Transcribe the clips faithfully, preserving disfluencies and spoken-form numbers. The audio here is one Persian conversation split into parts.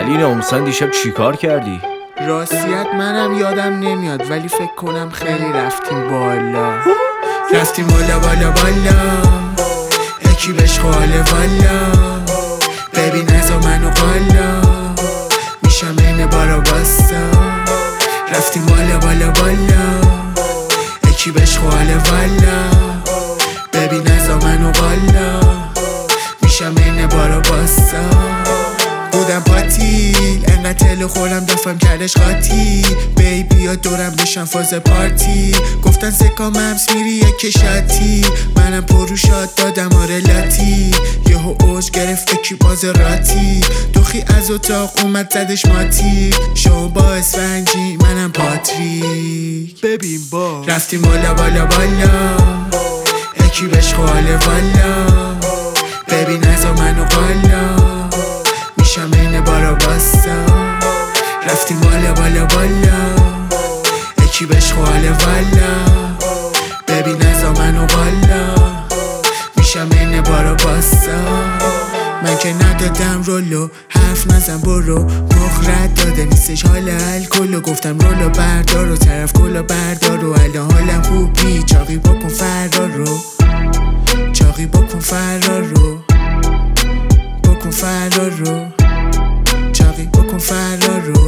علی ناموسن دیشب چیکار کردی؟ راستیت منم یادم نمیاد ولی فکر کنم خیلی رفتیم بالا. رفتیم بالا بالا بالا، یکی بهش خاله والا. ببین ازا منو قالا، میشم این بارا باستا. رفتیم بالا بالا بالا، یکی بهش خاله والا. ببین ازا منو قالا، میشم این بارا باستا. بودم پاتیل انقدر تلو خورم دفعم کردش قاطی. بیبی یا دورم بشن فاز پارتی. گفتن سکا ممس میری یک شاتی. منم پرو شاد دادم آره لاتی. یهو اوج گرفته کی باز راتی. دوخی از اتاق اومد زدش ماتی. شو با اسفنجی منم پاتریک. ببین با رفتیم بالا بالا بالا، یکی بهش خاله والا. ببین ازا منو قالا، میشم این بارا باستا. رفتیم بالا بالا بالا، یکی بهش خاله والا. ببین ازا منو قالا، میشم این بارا باستا. من که ندادم رولو، حرف نزن برو. مخ رد داده نیستش حال الکلو. گفتم رولو بردار و طرف کلو بردار و الان حالم خوبی. چاقی بکن فرار رو، چاقی بکن فرار رو، بکن فرار رو، چاقی بکن فرار رو.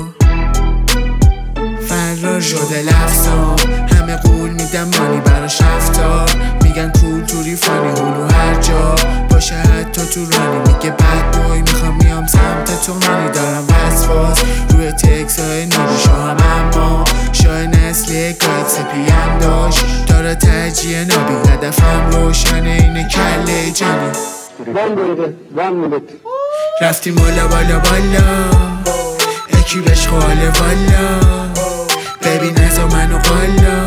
فرار شده لفظا، همه قول میدم مانی براش رفتار. میگن کول توری فانی هولو هر جا باشه حتی تو رانی. میگه بد بوی میخوام میام سمت تو هانی. دارم وسواس روی تکس های نوری شاهم اما شای نسلی گاید سپیم داشت. داره ترجیه نابی هدفم روشنه اینه کله جانی. رفتیم بالا بالا بالا، یکی بهش خاله والا. ببین ازا منو قالا،